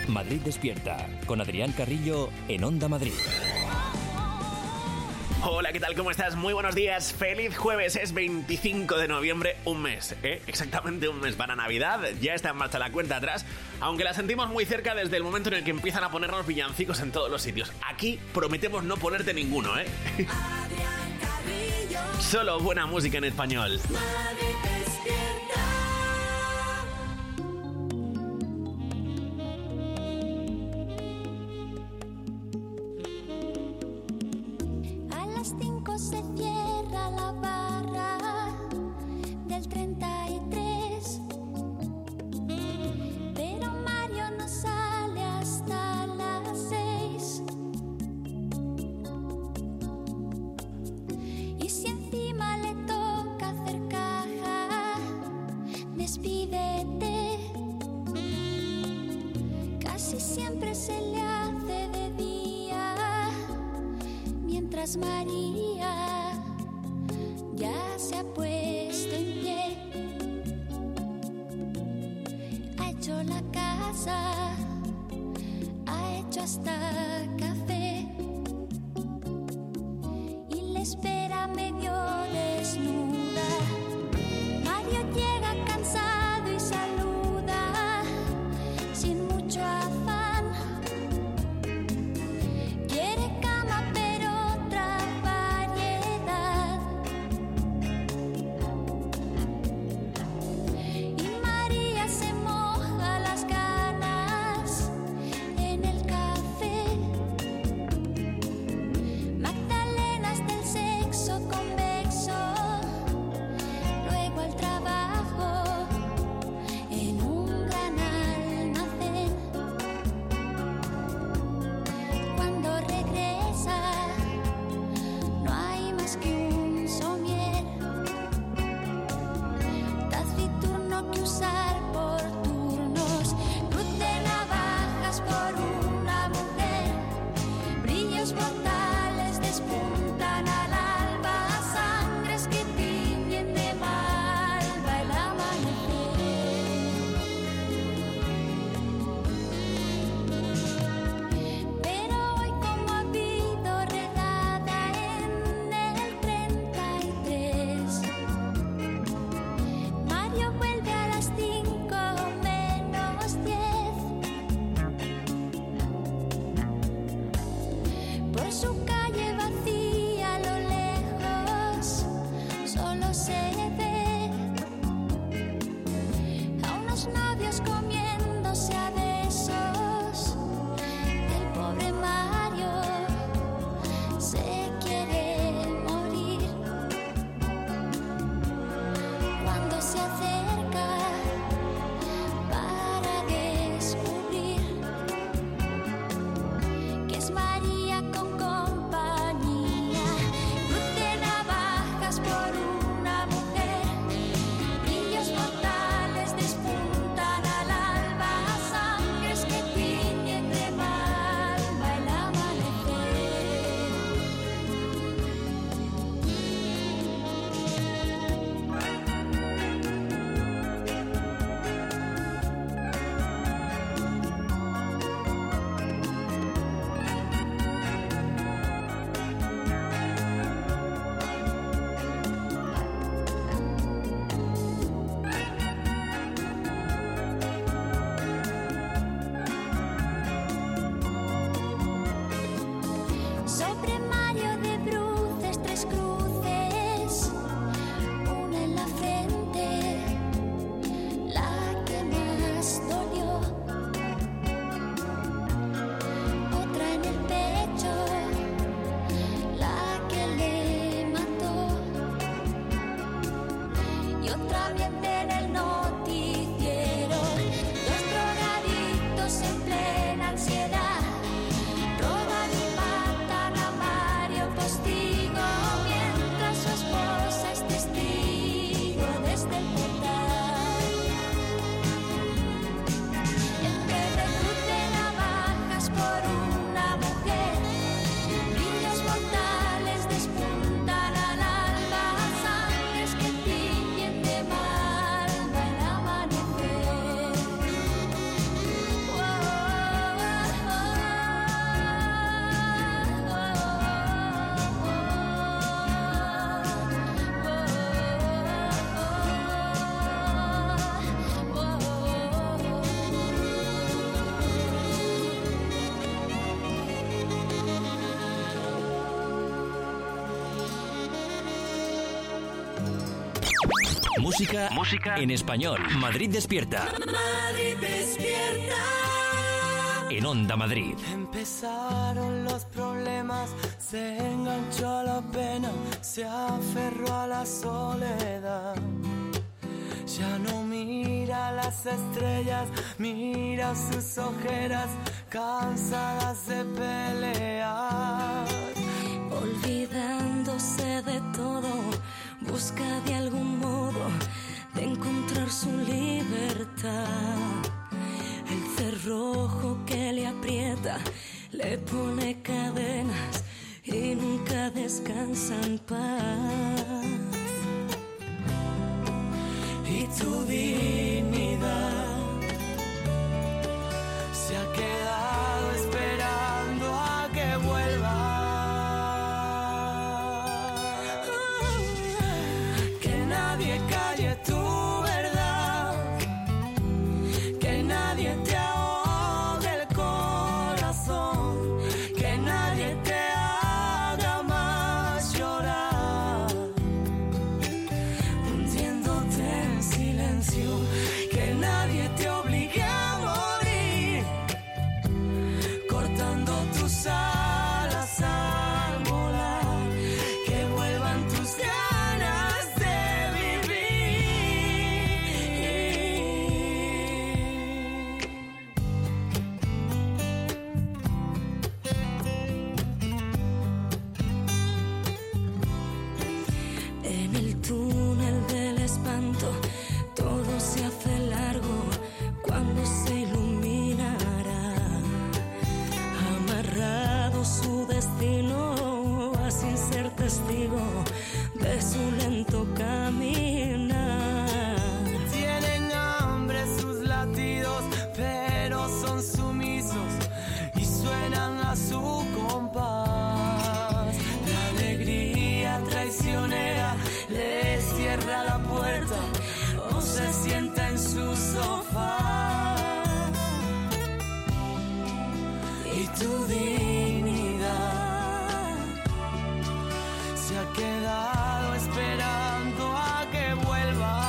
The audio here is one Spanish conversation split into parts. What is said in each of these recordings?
Madrid Despierta, con Adrián Carrillo en Onda Madrid. Hola, ¿qué tal? ¿Cómo estás? Muy buenos días. Feliz jueves, es 25 de noviembre, un mes, exactamente un mes para Navidad. Ya está en marcha la cuenta atrás, aunque la sentimos muy cerca desde el momento en el que empiezan a ponernos villancicos en todos los sitios. Aquí prometemos no ponerte ninguno, Adrián Carrillo. Solo buena música en español. Madrid Despierta. A las 5 se cierra la barra del 33, pero Mario no sale hasta las 6. Y si encima le toca hacer caja, despídete. Casi siempre se le hace de día, mientras María ya se ha puesto en pie. Ha hecho la casa, ha hecho hasta café y le espera medio desnuda. Mario llega cansado y saluda sin mucho afán. Quiere cama pero otra variedad. Y María se moja las ganas en el café. Magdalenas del sexo convexo, luego al trabajo en un gran almacén. Cuando regresa no hay más que un somier taciturno que usar por turnos. Cruz de navajas por una mujer, brillos brutales despuntan al alba, sangres que tiñen de malva el amanecer. Pero hoy, como ha habido redada en el 33, Mario vuelve a las 5:10. Por su calle vacía a lo lejos solo se ve a unos novios comiéndose a besos. El pobre Mario se quiere morir. Cuando se acerca para descubrir que es María con compañía. Cruz de navajas por una mujer, brillos mortales despuntan al alba, Música en español. Madrid despierta. Madrid despierta. En Onda Madrid. Empezaron los problemas, se enganchó a la pena, se aferró a la soledad. Ya no mira las estrellas, mira sus ojeras, cansadas de pelear. Olvidándose de todo, busca de algún modo de encontrar su libertad. El cerrojo que le aprieta, le pone cadenas y nunca descansa en paz. Y tu dignidad se ha quedado esperando a que vuelva. Que nadie calle tu verdad, que nadie te ahogue el corazón, que nadie te haga más llorar, hundiéndote en silencio, que nadie te obligue a morir, cortando tus alas al volar, que vuelvan tus ganas de vivir. En el túnel del espanto todo se hace largo cuando se iluminará. Amarrado su destino a sin ser testigo de su lento caminar. Tienen hambre sus latidos, pero son sumisos y suenan a su compás. La alegría traicionera les cierra la puerta o se sienta en su sofá. Y tu dignidad se ha quedado esperando a que vuelva.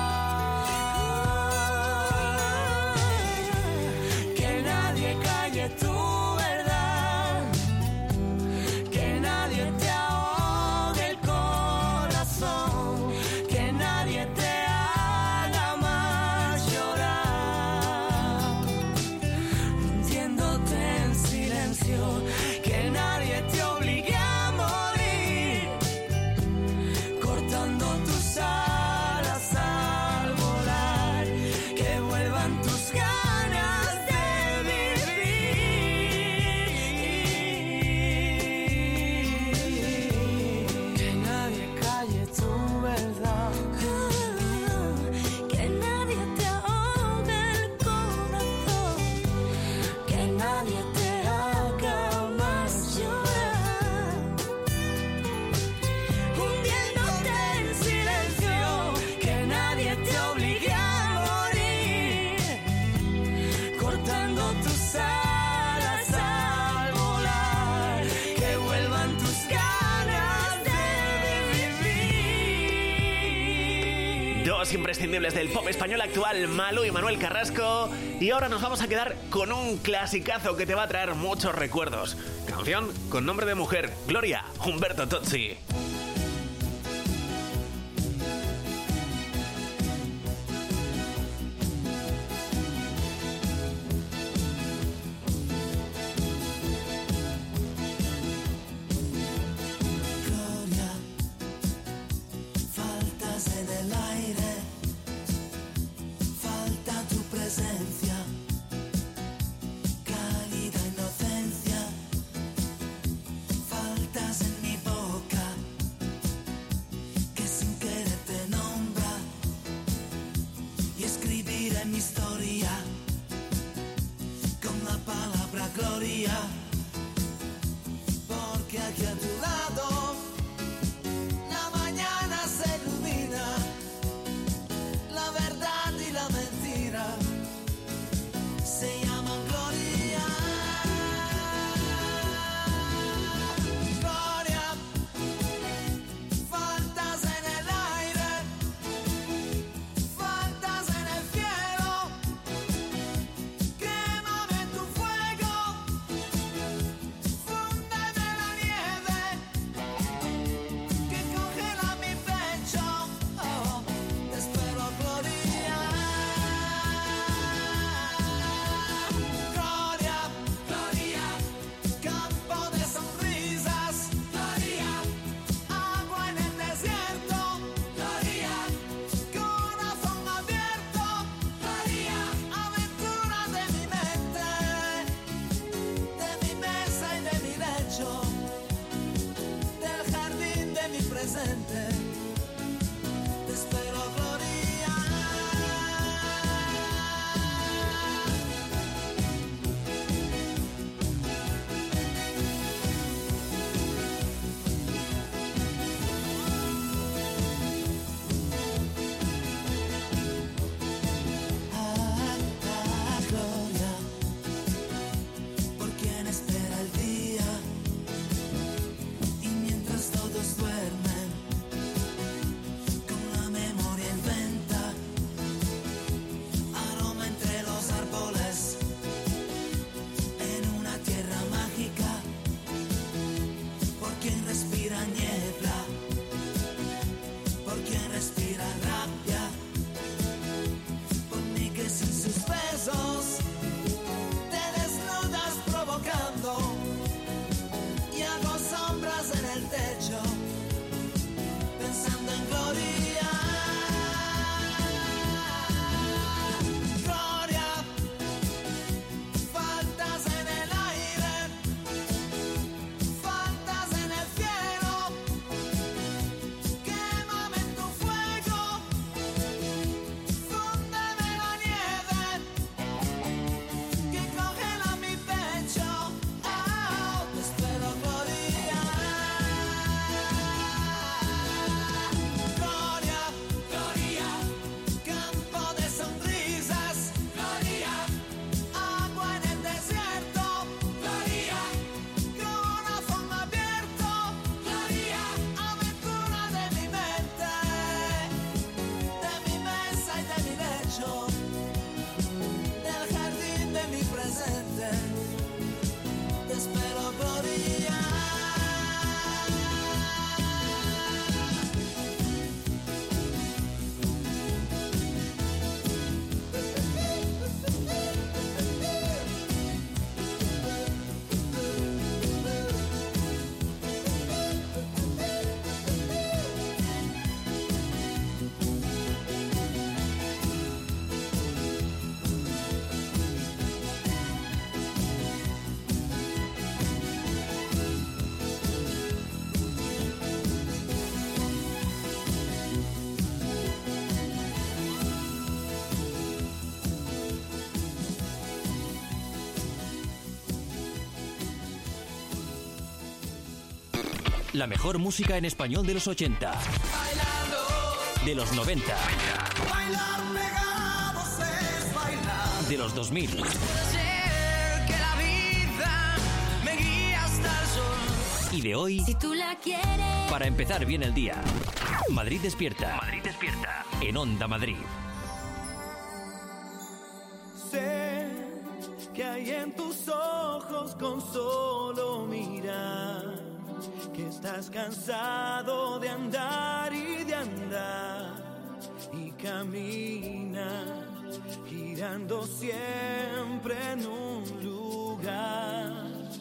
Que nadie calle tu verdad, que nadie te ahogue el corazón, que nadie te haga más llorar, hundiéndote en silencio, que nadie te obligue a morir, cortando tus alas al volar, que vuelvan tus ganas de vivir. Que nadie calle tu verdad, Que nadie te ahogue el corazón, que nadie te haga más llorar, hundiéndote en silencio, que nadie te obligue a morir, cortando tus alas al volar, que vuelvan tus ganas de vivir. Dos imprescindibles del pop español actual, Malú y Manuel Carrasco. Y ahora nos vamos a quedar con un clasicazo que te va a traer muchos recuerdos. Canción con nombre de mujer, Gloria, Humberto Tozzi. Gloria, faltas en el aire, falta tu presencia, cálida inocencia, faltas en mi boca, que sin querer te nombra, y escribiré mi historia con la palabra gloria, porque aquí a tu lado la mañana se ilumina, la verdad y la mentira se llaman gloria. Gloria, faltas en el aire, presente. Te espero, Gloria. Gloria, por quien espera el día. Y mientras todos duermen, con la memoria inventa aroma entre los árboles, en una tierra mágica. Por quien respira niebla, por quien respira rabia, por mí que sin sus besos te desnudas provocando. Y hago sombras en el techo, pensando en Gloria. Gloria, faltas en el aire, faltas en el cielo. Quémame en tu fuego, fúndeme la nieve que congela mi pecho. Oh, te espero, Gloria. Gloria, Gloria, campo de sonrisas. Gloria, agua en el desierto. Gloria, corazón abierto. Gloria, aventura de mi mente, de mi mesa y de mi lecho, del jardín de mi presente. Te espero, Gloria. La mejor música en español de los 80, de los 90, Bailar pegados es bailar. de los 2000 Ser que la vida me guía hasta el sol. y de hoy, Si tú la quieres. para empezar bien el día. Madrid despierta. Madrid despierta. En Onda Madrid. Sé que hay en tus ojos con solo mirar que estás cansado de andar y de andar y camina girando siempre en un lugar.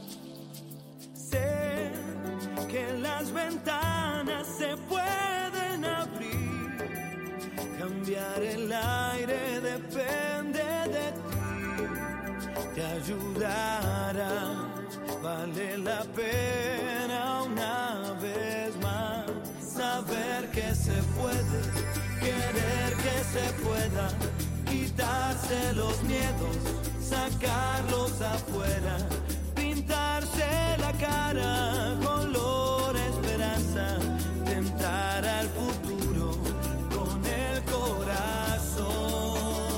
Sé que las ventanas se pueden abrir, cambiar el aire depende de ti, te ayudará, vale la pena una vez más saber que se puede, querer que se pueda, quitarse los miedos, sacarlos afuera, pintarse la cara color esperanza, tentar al futuro con el corazón.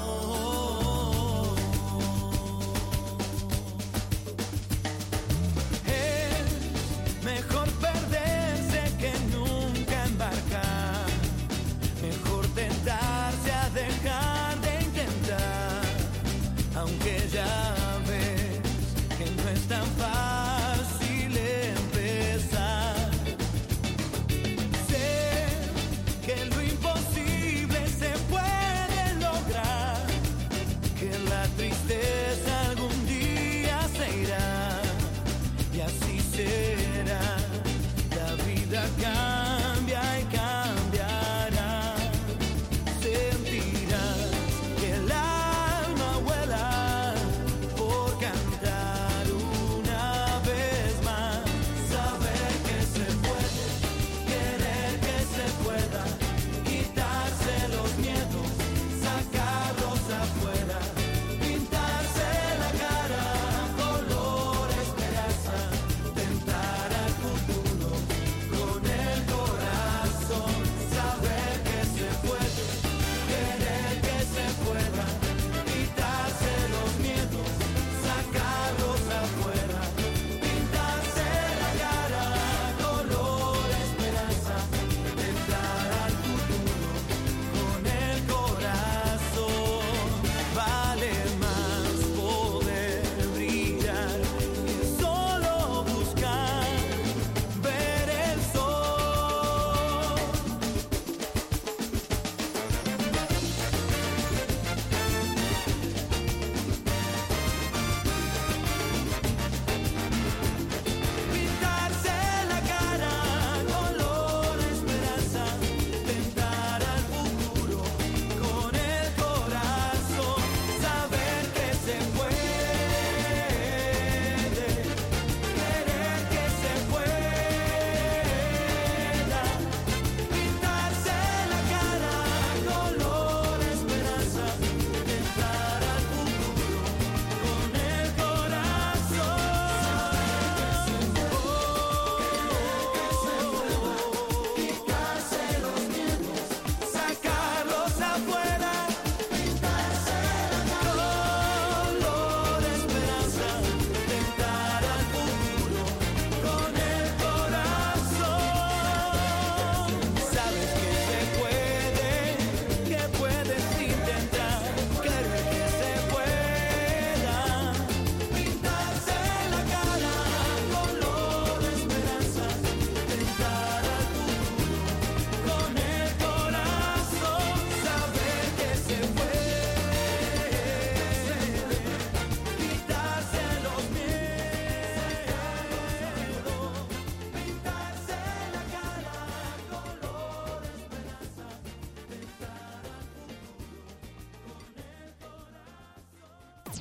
Es mejor perderse que nunca embarcar, mejor tentarse a dejar de intentar, aunque ya ves que no es tan fácil empezar.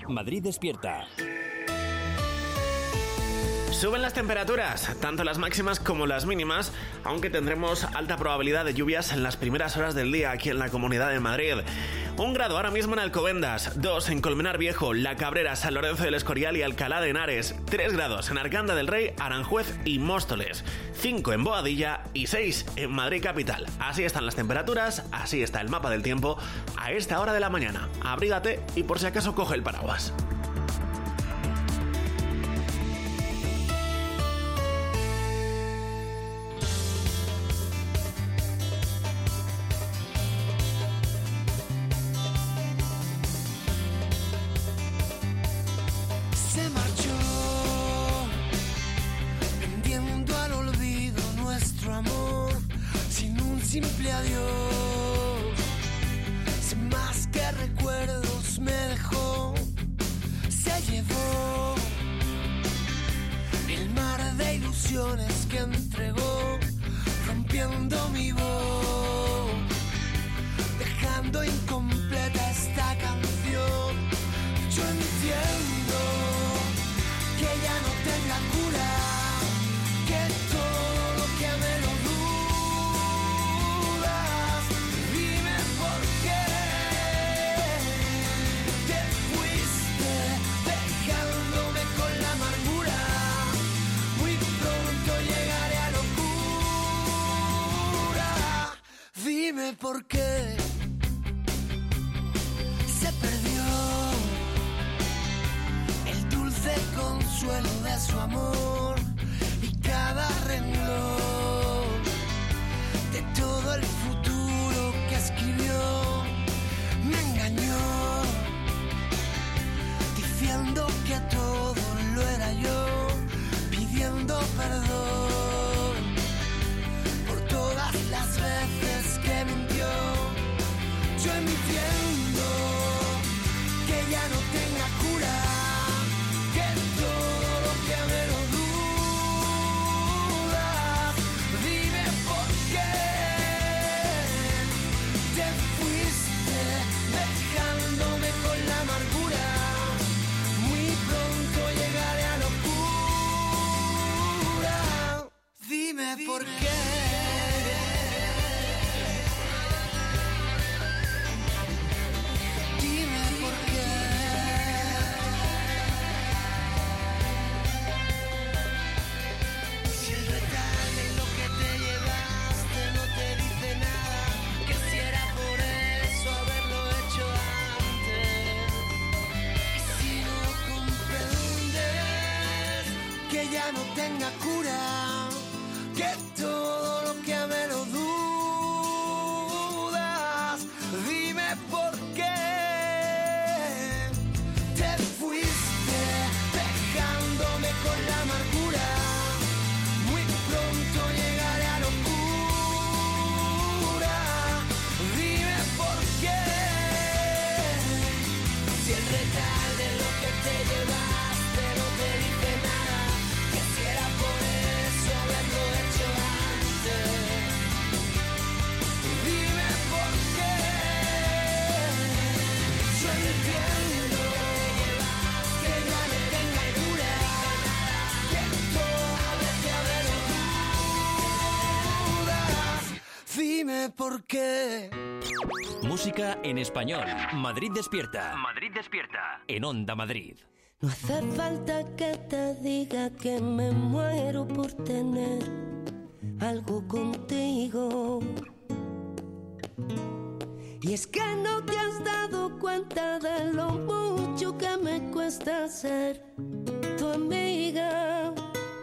Madrid despierta. Suben las temperaturas, tanto las máximas como las mínimas, aunque tendremos alta probabilidad de lluvias en las primeras horas del día aquí en la Comunidad de Madrid. 1 grado ahora mismo en Alcobendas, 2 en Colmenar Viejo, La Cabrera, San Lorenzo del Escorial y Alcalá de Henares, 3 grados en Arganda del Rey, Aranjuez y Móstoles, 5 en Boadilla y 6 en Madrid capital. Así están las temperaturas, así está el mapa del tiempo a esta hora de la mañana. Abrígate y por si acaso coge el paraguas. Simple adiós, sin más que recuerdos me dejó, se llevó el mar de ilusiones que entregó, rompiendo mi voz, dejando incompleta esta canción. Yo entiendo que ya no tenga cura, que todo lo que me lo por qué se perdió el dulce consuelo de su amor y cada renglón de todo el futuro que escribió. Me engañó diciendo que todo lo era yo, pidiendo perdón por todas las veces que mintió. Yo entiendo que ya no tenga cura, que todo lo que me lo dudas. Dime por qué te fuiste dejándome con la amargura. Muy pronto llegaré a locura. Dime por qué. No tenga cura, que todo lo que me lo dudas. Dime por qué te fuiste dejándome con la amargura. Muy pronto llegaré a locura. Dime por qué, si el retal de lo que te llevaste no te dice nada. Quisiera por eso haberlo hecho antes. Dime por qué. Yo entiendo que ya no tenga cura, que todo lo que haberlo dudas. Dime por qué. Música en español. Madrid despierta. Madrid despierta. En Onda Madrid. No hace falta que te diga que me muero por tener algo contigo. Y es que no te has dado cuenta de lo mucho que me cuesta ser tu amiga.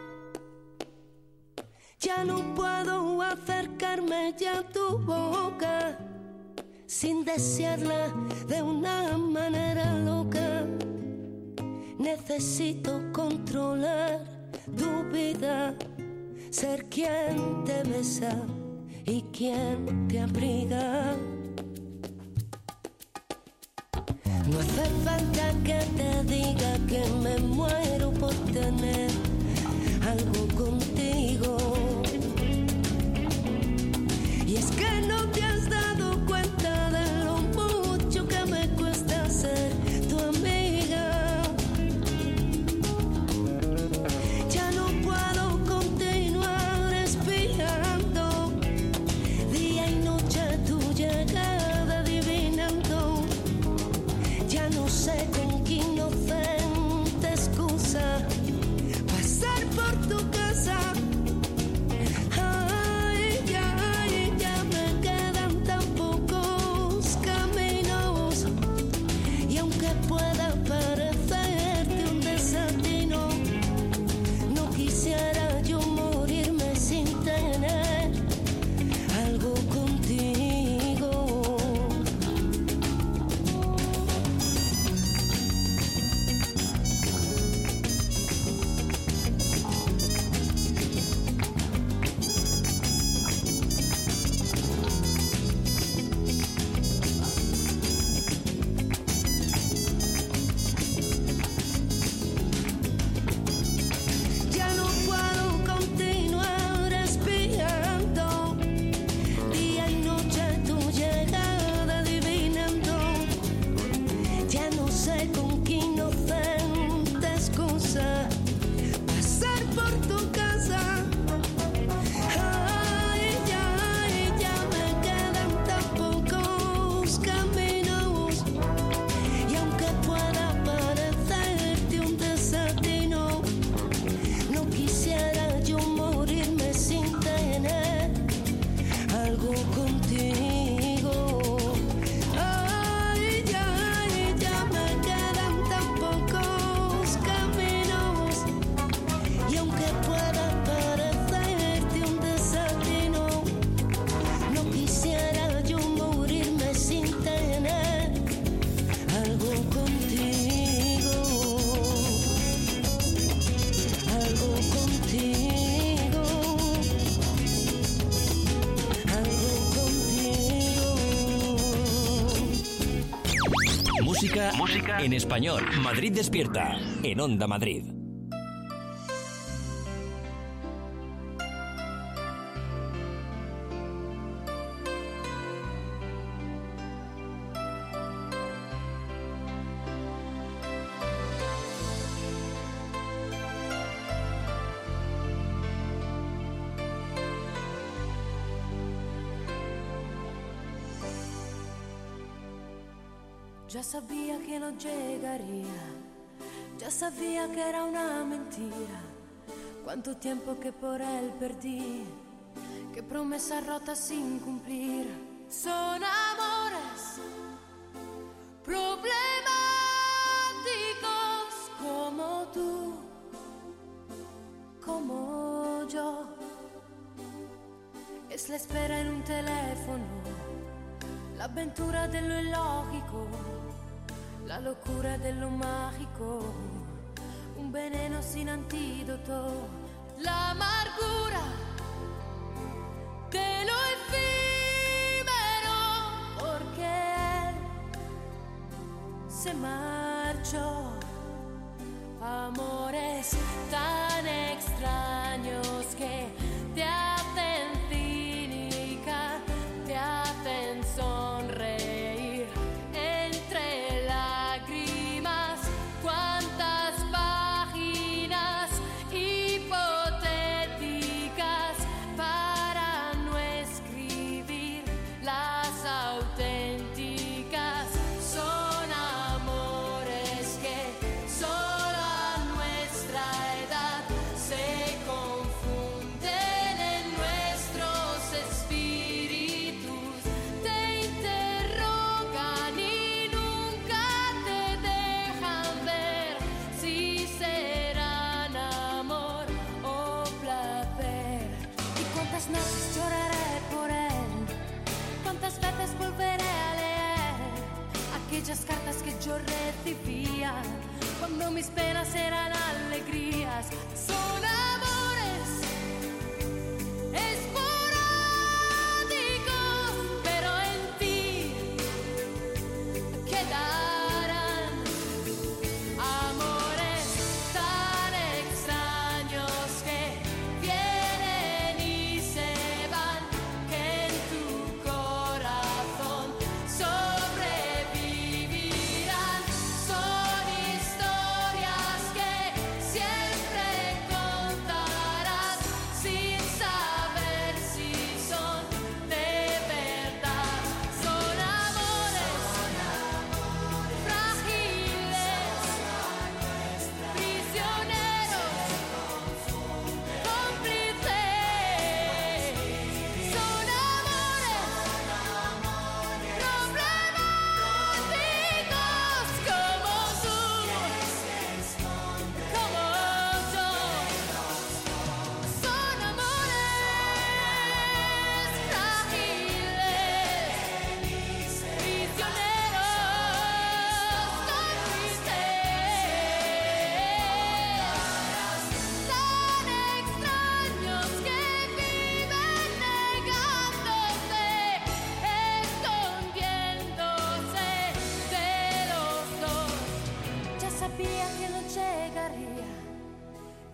Ya no puedo acercarme ya a tu boca sin desearla de una manera loca. Necesito controlar tu vida, ser quien te besa y quien te abriga. No hace falta que te diga que me muero por tener algo contigo. Y es que no te has dado cuenta de lo mucho que me cuesta ser tu amiga. Ya no sé con qué inocente excusa pasar por tu casa. Ay, ya me quedan tan pocos caminos. Y aunque pueda parecerte un desatino, no quisiera yo morirme sin tener algo contigo. Ya no puedo continuar espiando día y noche tu llegada adivinando. Ya no sé con qué inocente excusa pasar por tu casa. Ay, ya me quedan tan pocos caminos. Y aunque pueda parecerte un desatino, no quisiera yo morirme sin tener algo contigo. Ay, ya me quedan tan pocos caminos. Y aunque pueda parecerte un desatino, no quisiera yo morirme sin tener algo contigo. Algo contigo. Algo contigo. Música en español. Madrid Despierta, en Onda Madrid. Ya sabía que no llegaría, ya sabía que era una mentira. Cuánto tiempo que por él perdí, qué promesas rotas sin cumplir. Son amores problemáticos como tú, como yo. Es la espera en un teléfono, la aventura de lo ilógico, la locura de lo mágico, un veneno sin antídoto, la amargura de lo efímero, porque él se marchó. Amores tan extraños que te hacen cínica, te hacen sonreír entre lágrimas. Cuántas páginas hipotéticas para no escribir las auténticas. Son amores que solo a nuestra edad se confunden en nuestros espíritus, te interrogan y nunca te dejan ver si serán amor o placer. Y cuántas noches lloraré por él, cuántas veces volveré a leer aquellas cartas que yo recibía cuando mis penas eran alegrías. Son amores esporádicos, pero en ti quedarán amores tan extraños que vienen y se van, que en tu corazón sobrevivirán. Son historias que siempre contaré.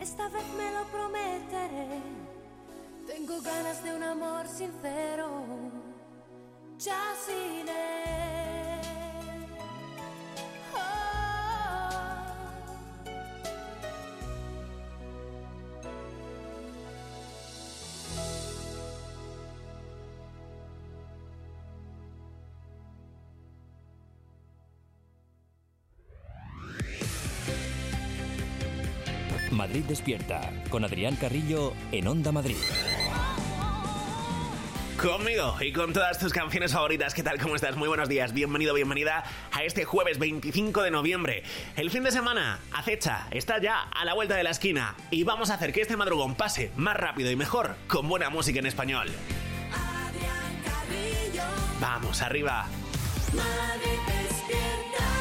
esta vez me lo prometeré. Tengo ganas de un amor sincero, ya sin él. Madrid Despierta, con Adrián Carrillo en Onda Madrid. Conmigo y con todas tus canciones favoritas. ¿Qué tal? ¿Cómo estás? Muy buenos días. Bienvenido, bienvenida a este jueves 25 de noviembre. El fin de semana acecha, está ya a la vuelta de la esquina y vamos a hacer que este madrugón pase más rápido y mejor con buena música en español. Adrián Carrillo. Vamos, arriba. Madrid despierta.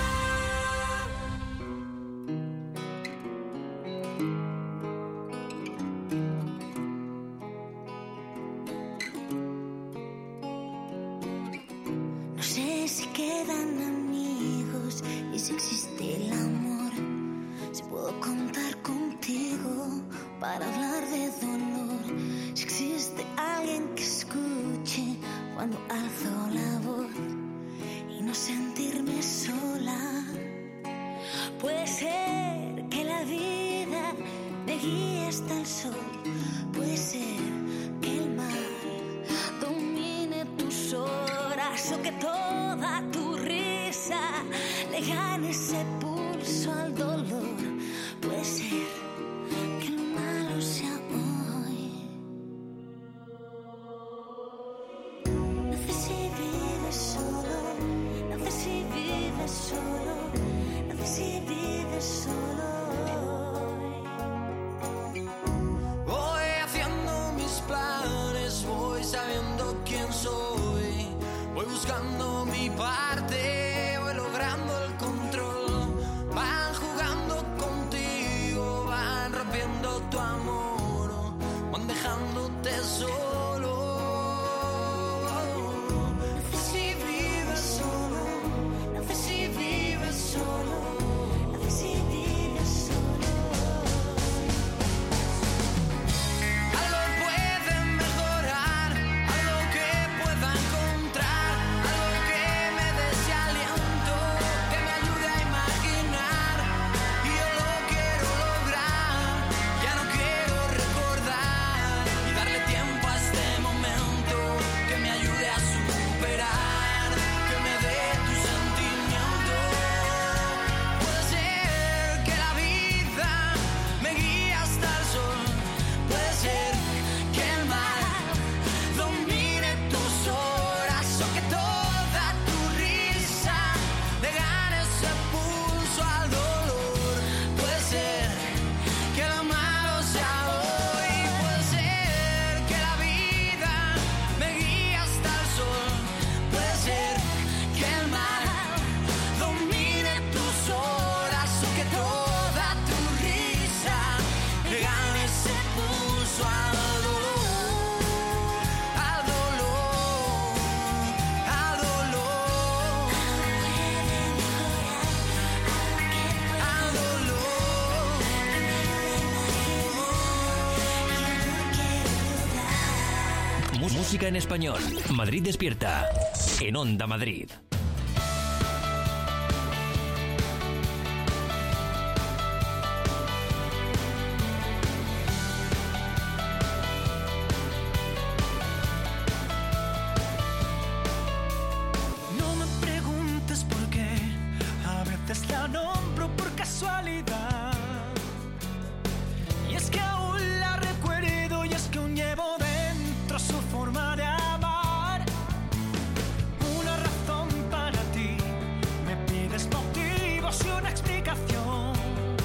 No sé si quedan amigos y si existe el amor. Si puedo contar contigo para hablar de dolor. Si existe alguien que escuche cuando alzo la voz y no sentirme sola. Puede ser que la vida me guíe hasta el sol. Puede ser que el mar domine tus horas o que toda tu risa le gane ese pulso al dolor. Puede ser que lo malo sea hoy. No sé si vives solo, no sé si vives solo, no sé si vives solo hoy. Voy haciendo mis planes, voy sabiendo quién soy, voy buscando mi parte, voy logrando el control. Van jugando contigo, van rompiendo tu amor, van dejándote solo. No sé si vives solo, no sé si vives solo, No sé si vives solo. algo puede mejorar, algo que pueda encontrar, algo que me dé ese aliento, que me ayude a imaginar. Y yo lo quiero lograr, ya no quiero recordar y darle tiempo a este momento, que me ayude a superar, que me dé tu sentimiento. Puede ser que la vida me guíe hasta el sol, puede ser que el mar domine tus horas o que toda tu risa le gane ese pulso al dolor. Puede ser que lo malo sea hoy, puede ser que la vida me guíe hasta el sol, puede ser que el mar domine tus horas o que toda tu risa le gane ese pulso al dolor, al dolor, al dolor, al dolor. Música en español. Madrid Despierta en Onda Madrid. No me preguntes por qué, a veces la nombro por casualidad. Y es que aún la recuerdo y es que aún llevo dentro su forma de amar. Una razón para ti, me pides motivos y una explicación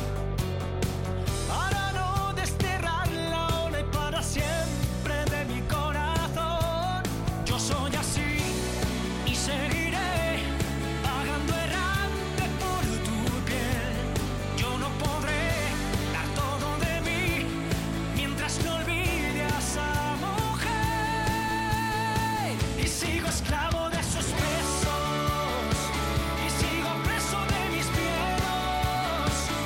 para no desterrarla ahora y para siempre de mi corazón. Yo soy así y seguiré vagando errante por tu piel. Yo no podré dar todo de mí mientras no olvide a esa mujer. Y sigo esclavo de sus besos y sigo preso de mis miedos.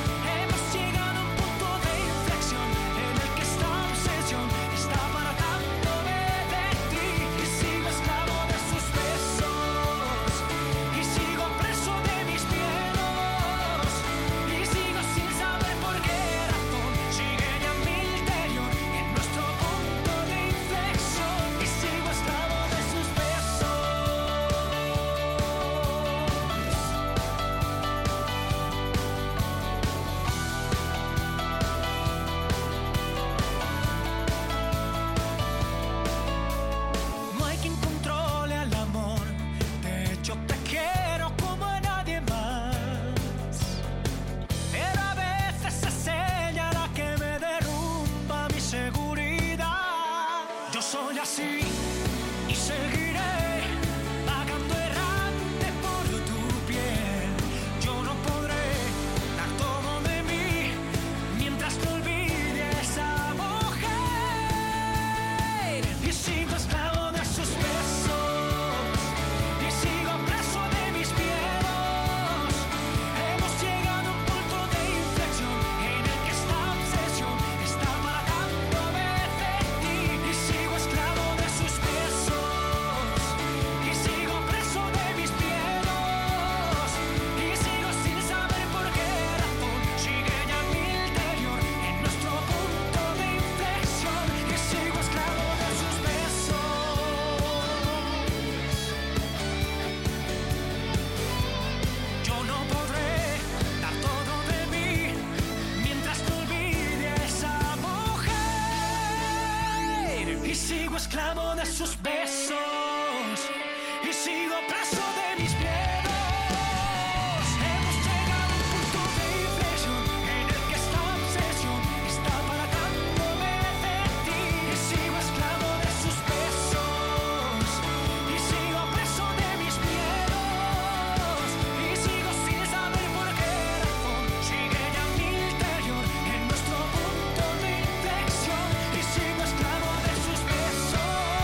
sus besos y sigo preso de mis miedos. Hemos llegado a un punto de inflexión en el que esta obsesión está apartándome de ti. Y sigo esclavo de sus besos y sigo preso de mis miedos. Y sigo sin saber por qué razón sigue ya mi interior en nuestro punto de inflexión. Y sigo esclavo de sus besos.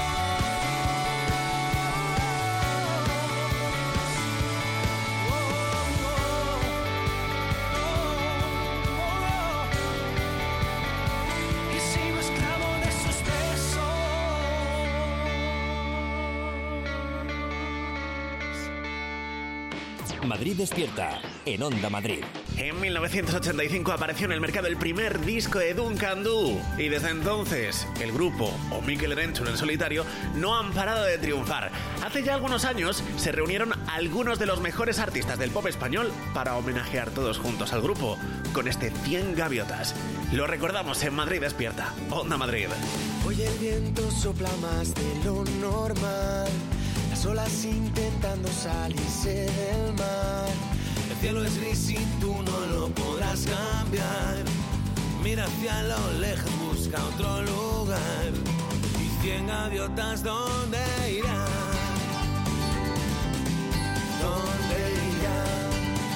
Y sigo esclavo de sus besos. Madrid Despierta, en Onda Madrid. En 1985 apareció en el mercado el primer disco de Duncan Du y desde entonces el grupo, o Mikel Erenchun en solitario, no han parado de triunfar. Hace ya algunos años se reunieron algunos de los mejores artistas del pop español para homenajear todos juntos al grupo con este 100 gaviotas. Lo recordamos en Madrid Despierta, Onda Madrid. Hoy el viento sopla más de lo normal, las olas intentando salirse del mar. El cielo es gris y tú no lo podrás cambiar. Mira hacia lo lejos, busca otro lugar. Y 100 gaviotas, ¿dónde irán? ¿Dónde irán?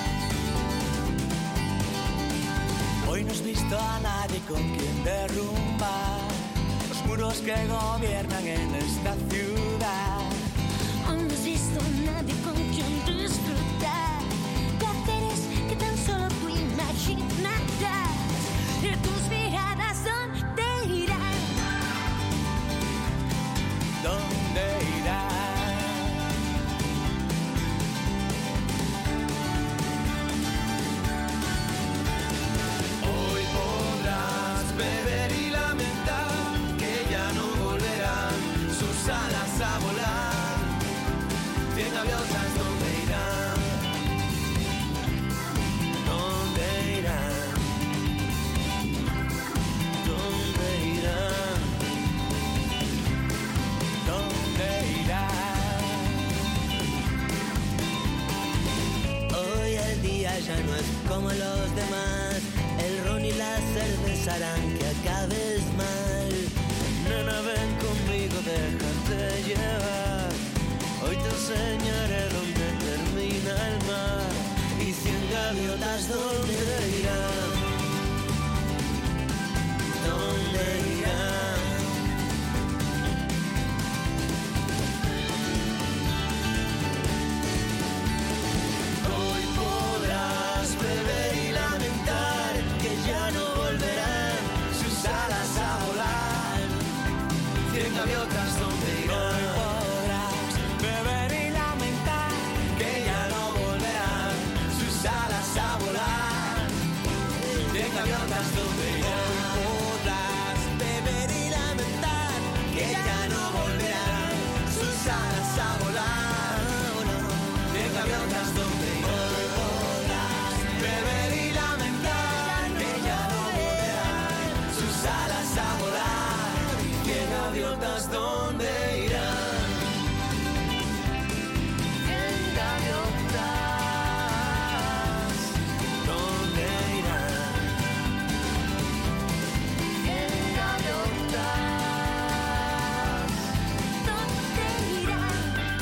Hoy no has visto a nadie con quien derrumbar los muros que gobiernan en esta ciudad. Aún no has visto a nadie con quien disfrutar placeres que tan solo tú imaginarás. Y tus miradas, ¿dónde irán? ¿Dónde irán? Hoy podrás beber y lamentar que ya no volverán sus alas a volar. 100 gaviotas, ¿dónde irán? ¿Dónde irán? ¿Dónde irán? ¿Dónde irán? Hoy el día ya no es como los demás. El ron y la cerveza harán que acabes mal. Nena, ven conmigo, déjate llevar. Hoy te enseñaré dónde termina el mar. Y 100 gaviotas, ¿dónde irán? ¿Dónde irán? Hoy podrás beber y lamentar que ya no volverán sus alas a volar. 100 gaviotas, ¿dónde irán? Hoy podrás beber y lamentar que ya no volverán sus alas a volar. 100 gaviotas, ¿dónde irán? Hoy podrás beber y lamentar que ya no volverán sus alas a volar. 100 gaviotas, ¿dónde irán? Hoy podrás beber y lamentar que ya no volverán sus alas a volar. 100 gaviotas, ¿dónde irán? 100 gaviotas, ¿dónde irán? 100 gaviotas, ¿Dónde irán?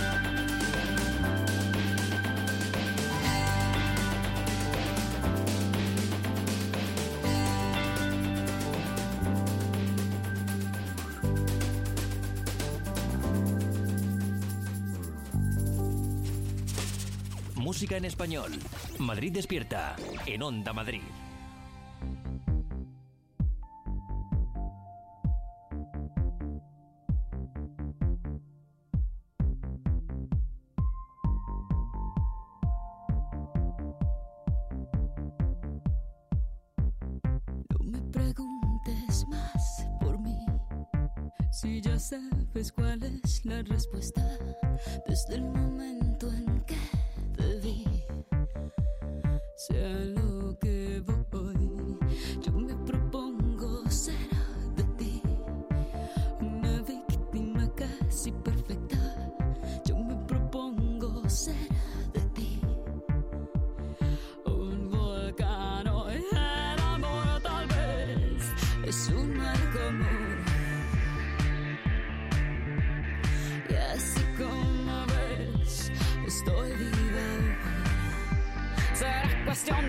Música en español. Madrid Despierta, en Onda Madrid. No me preguntes más por mí, si ya sabes cuál es la respuesta. Desde el momento en que te vi, sea lo que voy, yo me propongo ser de ti una víctima casi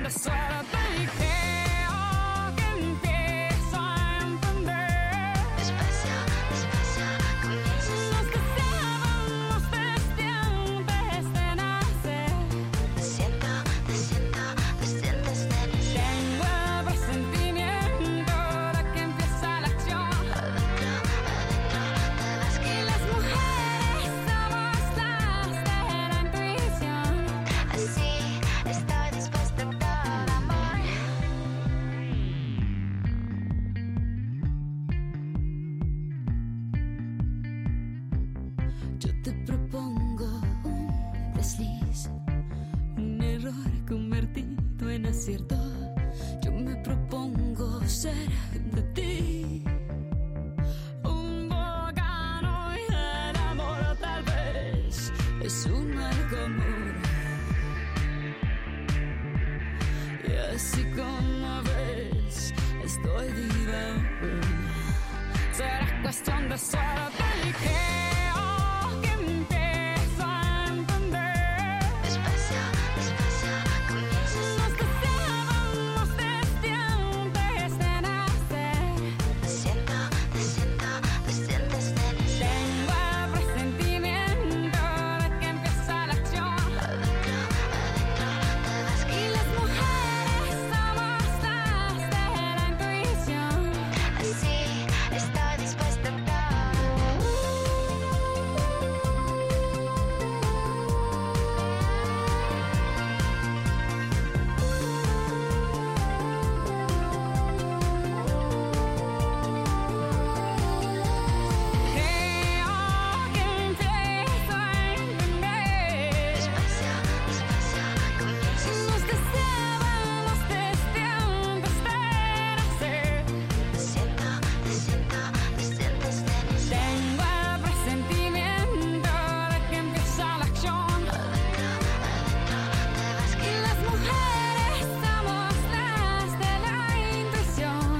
de suerte y creo que empiezo a entender. Despacio, despacio, comienzo. Nos deseábamos desde antes de nacer. Te siento, te siento, te sientes de nacer. Tengo el presentimiento de que empieza la acción. Adentro, adentro, te vas que las mujeres somos las de la intuición. Así estoy dispuesta a todo amor. Yo te propongo un desliz, un error convertido en acierto. Yo me propongo ser de ti un volcán y el amor tal vez es un mal común. Y así como ves, estoy viva aún. Será cuestión de suerte y creo que empiezo a entender. Despacio, despacio, comienzo. Nos deseábamos desde antes de nacer. Te siento, te siento, te sientes de nacer. Tengo el presentimiento de que empieza la acción. Adentro, adentro, te vas que las mujeres somos las de la intuición. Así estoy dispuesta a todo. Creo que empiezo a entender. Despacio, despacio, comienzo. Nos deseábamos desde antes de nacer. Te siento, te siento, te sientes de nacer. Tengo el presentimiento de que empieza la acción. Adentro, adentro, te vas que las mujeres somos las de la intuición.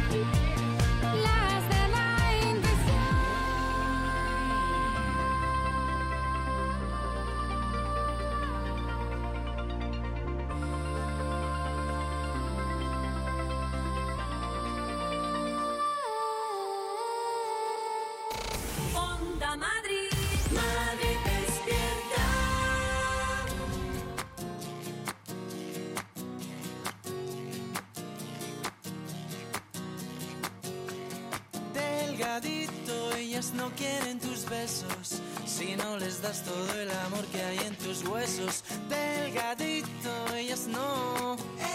Las de la intuición. Onda Madrid, Madrid despierta. Delgadito, ellas no quieren tus besos si no les das todo el amor que hay en tus huesos. Delgadito, ellas no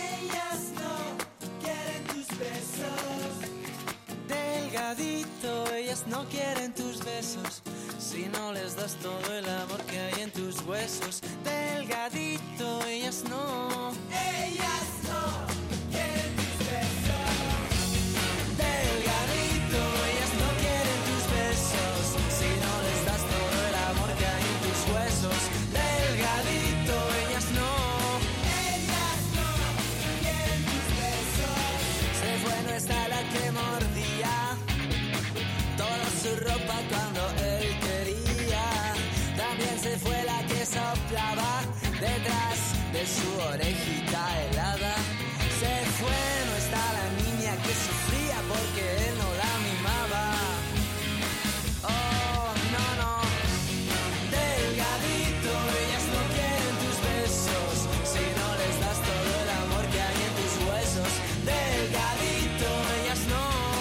quieren tus besos. Delgadito, ellas no quieren tus besos si no les das todo el amor que hay en tus huesos. Delgadito, ellas no quieren tus besos. Delgadito, ellas no quieren tus besos si no les das todo el amor que hay en tus huesos. Delgadito, ellas no quieren tus besos. Se fue, no está la que mordía toda su ropa cuando él quería. También se fue la que soplaba detrás de su orejita helada. Se fue, no está la niña que sufría porque él no la mimaba. Oh, no, no. Delgadito, ellas no quieren tus besos si no les das todo el amor que hay en tus huesos. Delgadito, ellas no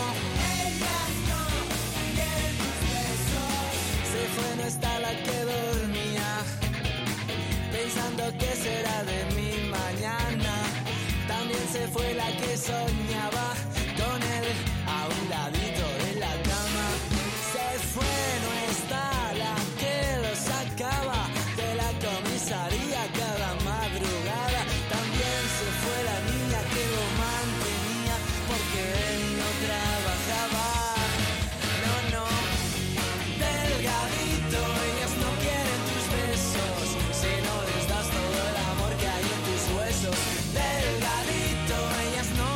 quieren tus besos. Se fue, no está la que dormía pensando qué será de mi mañana. También se fue la que soñaba con él a un ladito de la cama. Se fue, no está la que lo sacaba de la comisaría cada madrugada. También se fue la niña que lo mantenía porque él no trabajaba. No, no. Delgadito, ellas no quieren tus besos si no les das todo el amor que hay en tus huesos. Delgadito, ellas no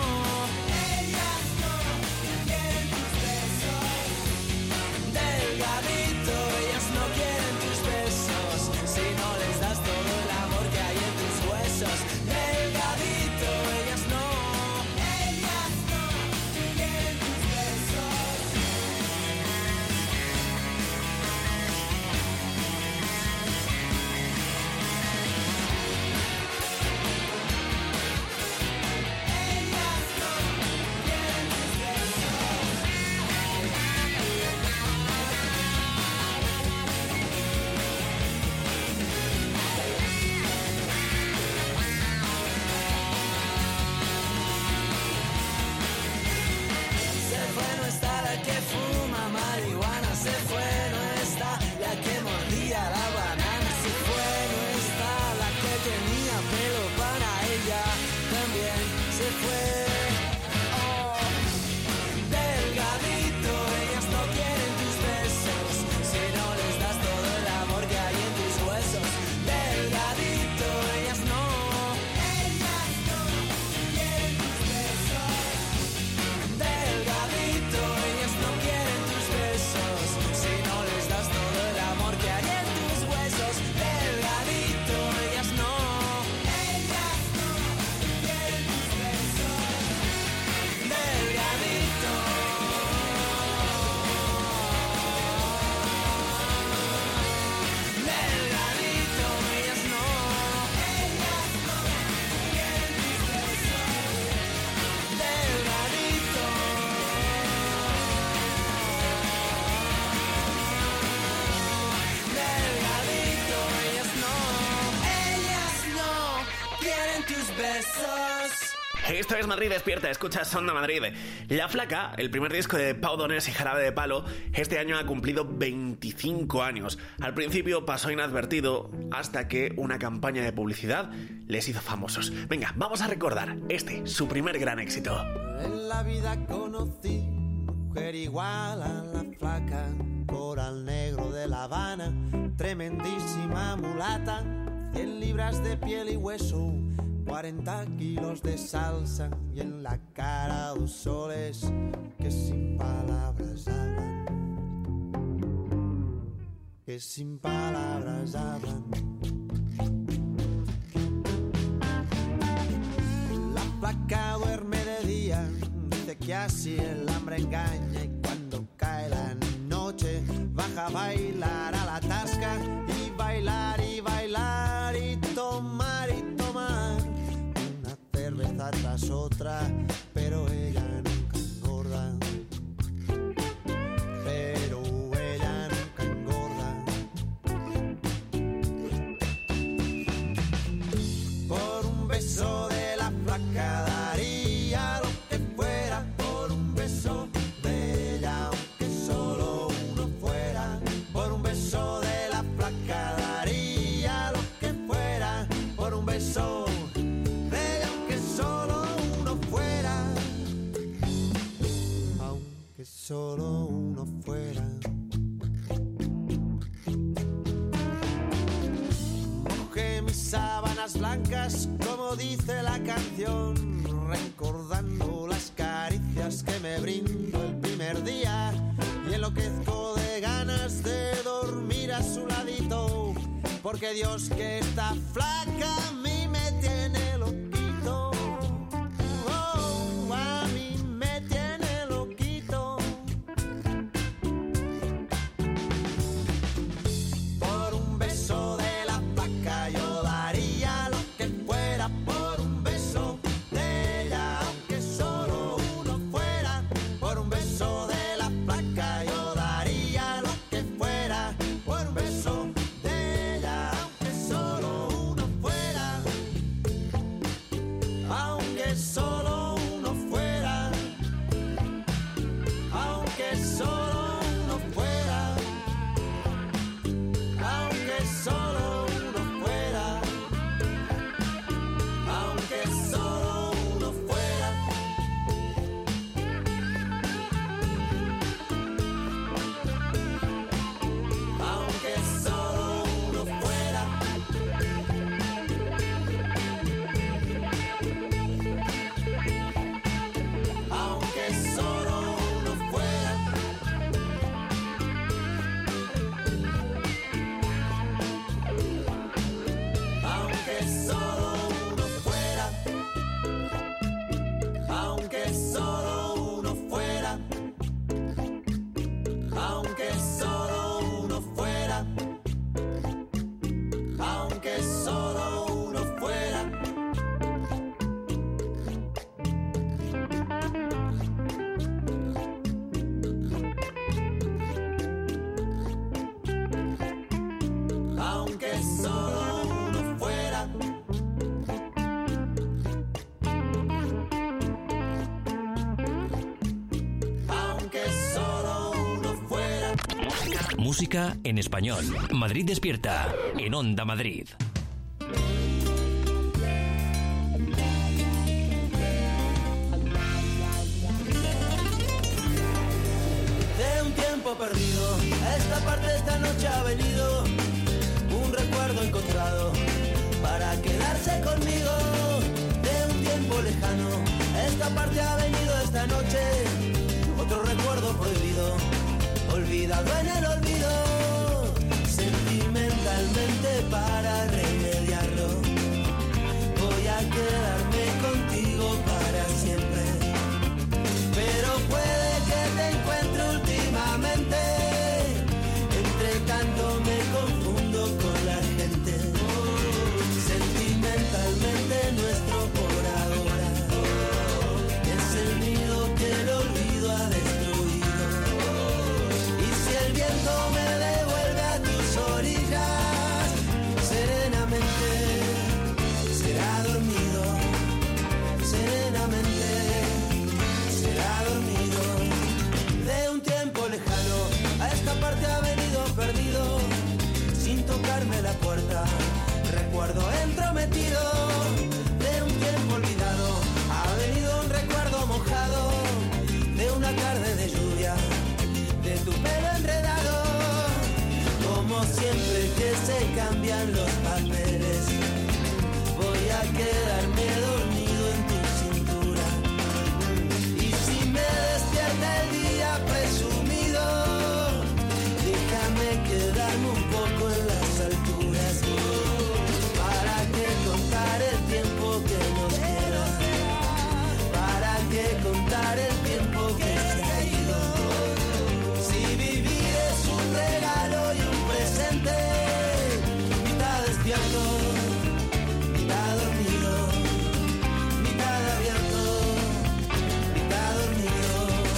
quieren tus besos. Delgadito, ellas no quieren tus besos si no les das todo el amor que hay en tus huesos. Delgadito, más. Esto es Madrid Despierta, escuchas Onda Madrid. La Flaca, el primer disco de Pau Donés y Jarabe de Palo, este año ha cumplido 25 años. Al principio pasó inadvertido hasta que una campaña de publicidad les hizo famosos. Venga, vamos a recordar su primer gran éxito. En la vida conocí mujer igual a la Flaca, coral negro de La Habana, tremendísima mulata, 100 libras de piel y hueso, 40 kilos de salsa y en la cara 2 soles que sin palabras hablan, que sin palabras hablan. La Flaca duerme de día, dice que así el hambre engaña, y cuando cae la noche baja a bailar a la tasca y bailar y bailar y tomar una cerveza tras otra, pero ella nunca engorda, pero ella nunca engorda. Por un beso de la Flaca daría lo que fuera, por un beso de ella aunque solo uno fuera, por un beso de la Flaca daría lo que fuera, por un beso de ella aunque solo uno fuera, aunque solo uno fuera. Mojé mis sábanas blancas, como dice la canción, recordando las caricias que me brindó el primer día, y enloquezco de ganas de dormir a su ladito, porque Dios que esta Flaca a mí me tiene loquito, oh, a mí me tiene loquito. Por un beso de la Flaca yo daría lo que fuera, por un beso de ella aunque solo uno fuera, por un beso de la Flaca yo daría lo que fuera, por un beso de ella aunque solo uno fuera, aunque solo uno fuera, aunque solo uno fuera, aunque solo uno fuera, aunque solo uno fuera. Aunque solo uno fuera. Aunque solo uno fuera. Aunque solo uno fuera. Aunque solo uno fuera. Aunque solo uno fuera. Aunque solo uno fuera. Aunque solo uno fuera. Aunque solo uno fuera. Música en español. Madrid Despierta. En Onda Madrid. De un tiempo perdido, a esta parte esta noche ha venido un recuerdo encontrado para quedarse conmigo. De un tiempo lejano, a esta parte ha venido esta noche otro recuerdo prohibido, olvidado en el olvido. Sentimentalmente para remediarlo, voy a quedarme contigo para siempre. Pero puede que te encuentre últimamente, entre tanto me confundo con la gente. Sentimentalmente nuestro por ahora es el nido que el olvido ha destruido. Y si el viento en los papeles. Voy a quedarme dormido en tu cintura. Y si me despierta el día presumido, déjame quedarme un poco en las alturas. ¿Para qué contar el tiempo que nos queda? ¿Para qué contar el tiempo que se ha ido? Si vivir es un regalo y un presente, mitad despierto, mitad dormido, mitad abierto, mitad dormido.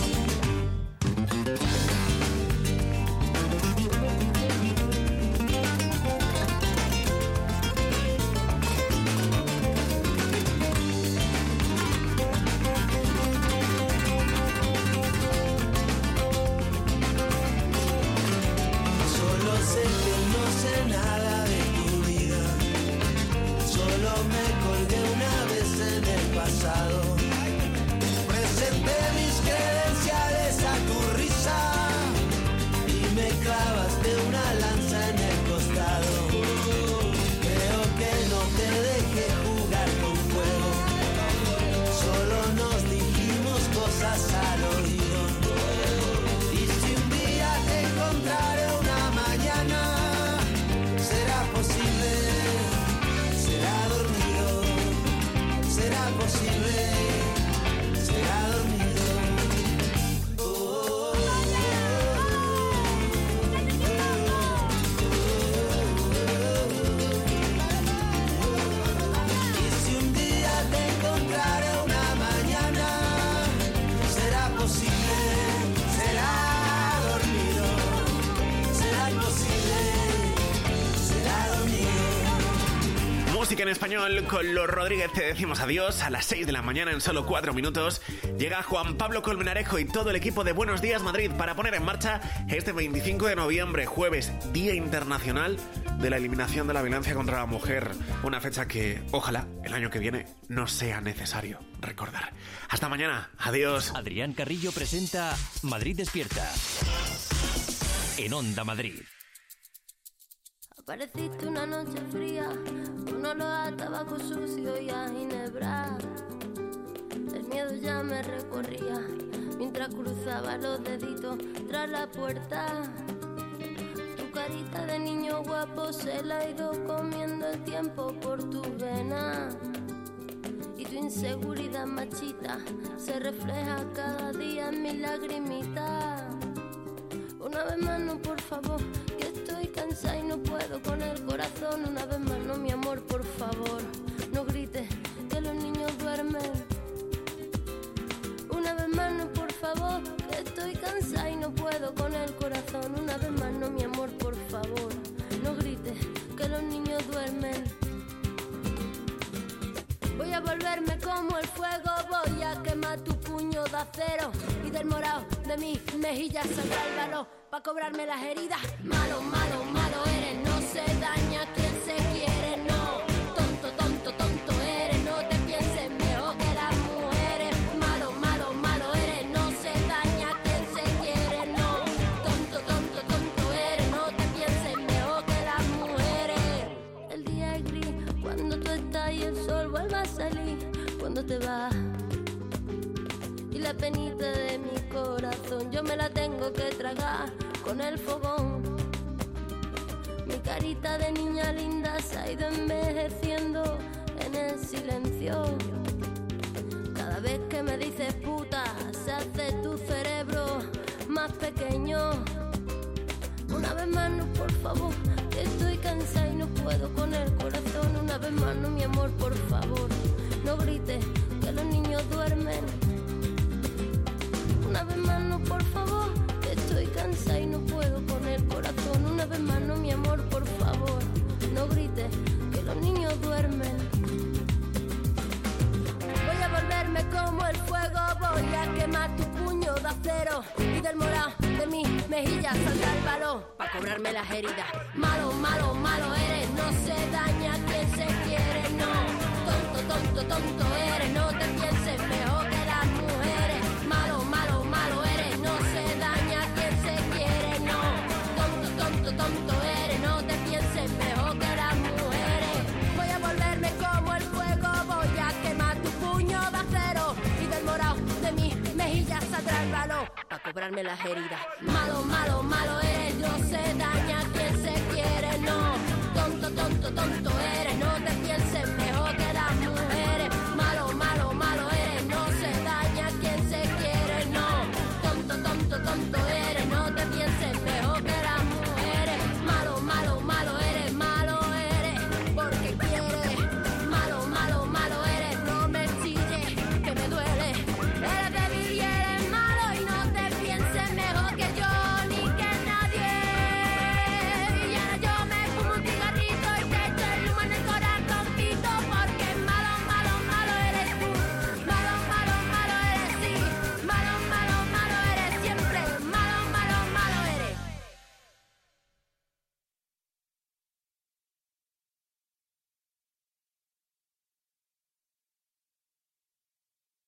Solo sé que no sé nada de tu vida. Solo me colgué una vez en el pasado. Presenté mis credenciales a tu risa y me clavaste una lanza en el costado. Creo que no te dejé jugar con fuego. Solo nos dijimos cosas al oído. Y si un día te encontraré una mañana, será posible, será dormido, será posible, será dormido. Y si un día te encontraré una mañana, será posible, será dormido, será imposible, será dormido. Música en español con los Rodríguez. Te decimos adiós a las 6 de la mañana en solo 4 minutos. Llega Juan Pablo Colmenarejo y todo el equipo de Buenos Días Madrid para poner en marcha este 25 de noviembre, jueves, Día Internacional de la Eliminación de la Violencia contra la Mujer. Una fecha que, ojalá, el año que viene no sea necesario recordar. Hasta mañana. Adiós. Adrián Carrillo presenta Madrid Despierta en Onda Madrid. Apareciste una noche fría, con olor a tabaco sucio y a ginebra. El miedo ya me recorría, mientras cruzaba los deditos tras la puerta. Tu carita de niño guapo se la ha ido comiendo el tiempo por tu vena. Y tu inseguridad machita se refleja cada día en mis lagrimitas. Una vez más no, por favor, que estoy cansada y no puedo con el corazón. Una vez más no, mi amor, por favor, no grites que los niños duermen. Una vez más no, por favor, que estoy cansada y no puedo con el corazón. Una vez más no, mi amor, por favor, no grites que los niños duermen. Voy a volverme como el fuego, voy a quemar tu puño de acero y del morado de mis mejillas saldrá el valor pa' cobrarme las heridas. Malo, malo, malo eres, no se daña quien se quiere, no. Tonto, tonto, tonto eres, no te pienses mejor que las mujeres. Malo, malo, malo eres, no se daña quien se quiere, no. Tonto, tonto, tonto eres, no te pienses mejor que las mujeres. El día es gris cuando tú estás y el sol vuelve a salir cuando te vas. Y la penita de mi corazón yo me la tengo que tragar con el fogón. Mi carita de niña linda se ha ido envejeciendo en el silencio. Cada vez que me dices puta se hace tu cerebro más pequeño. Una vez más no, por favor, que estoy cansada y no puedo con el corazón. Una vez más no, mi amor, por favor, no grites que los niños duermen. Una vez más no, por favor, que estoy cansada y no puedo con el corazón. Una vez más no, mi amor, por favor, no grites que los niños duermen. Voy a volverme como el fuego, voy a quemar tu puño de acero y del morado de mis mejillas saldrá el valor pa' cobrarme las heridas. Malo, malo, malo eres, no se daña quien se quiere, no. Tonto, tonto, tonto eres, no te pienses mejor que las mujeres. Malo, malo, malo eres, no se daña quien se quiere, no. Tonto, tonto, tonto eres, no te pienses mejor que las mujeres. cobrarme las heridas. Malo, malo, malo eres, no se daña quien se quiere, no. Tonto, tonto, tonto eres, no te pienses